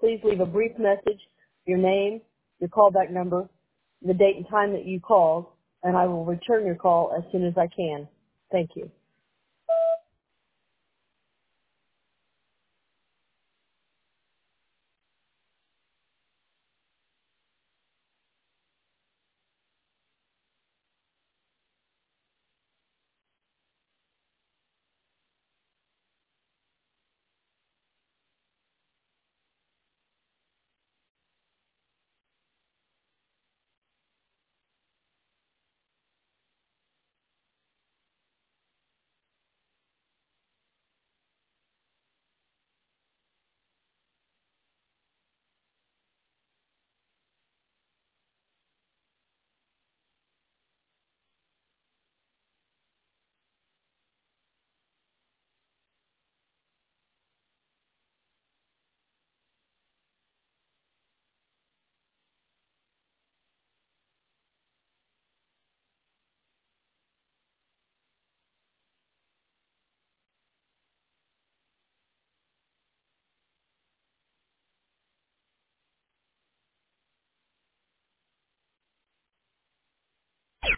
please leave a brief message, your name, your callback number, the date and time that you called, and I will return your call as soon as I can. Thank you.